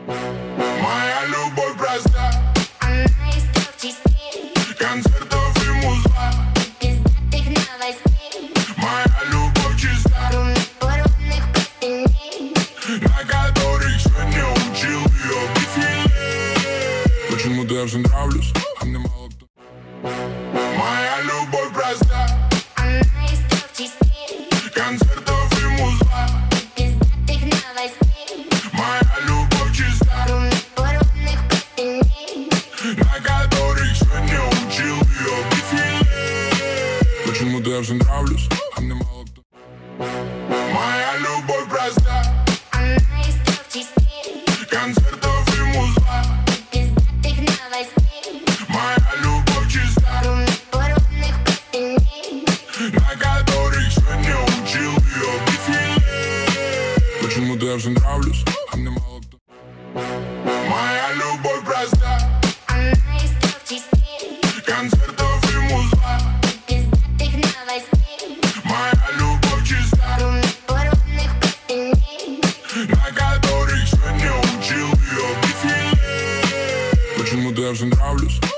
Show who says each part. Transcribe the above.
Speaker 1: Моя любовь проста,
Speaker 2: Она из 3 частей,
Speaker 1: концертов и музла.
Speaker 2: пиздатых новостей,
Speaker 1: Моя любовь чиста,
Speaker 2: румных порванных простыней.
Speaker 1: на которых сегодня учил ее быть сильнее. Почему-то я всем нравлюсь, а мне мало кто. Моя любовь проста,
Speaker 2: Она из 3 частей,
Speaker 1: концертов и музла.
Speaker 2: пиздатых новостей,
Speaker 1: Моя любовь чиста,
Speaker 2: румных порванных простыней.
Speaker 1: на которых сегодня учил ее быть сильнее. Почему-то я всем нравлюсь, а мне мало кто. Моя любовь проста,
Speaker 2: Она из 3 частей,
Speaker 1: концертов и музла.
Speaker 2: пиздатых новостей,
Speaker 1: Моя любовь чиста,
Speaker 2: румных порванных простыней.
Speaker 1: на которых сегодня учил ее быть сильнее. Почему-то я всем нравлюсь, а мне мало кто. Моя любовь проста,
Speaker 2: Она из 3 частей,
Speaker 1: концертов и музла.
Speaker 2: пиздатых новостей,
Speaker 1: Моя любовь чиста,
Speaker 2: румных порванных простыней.
Speaker 1: на которых сегодня учил ее быть сильнее. Почему-то я всем нравлюсь,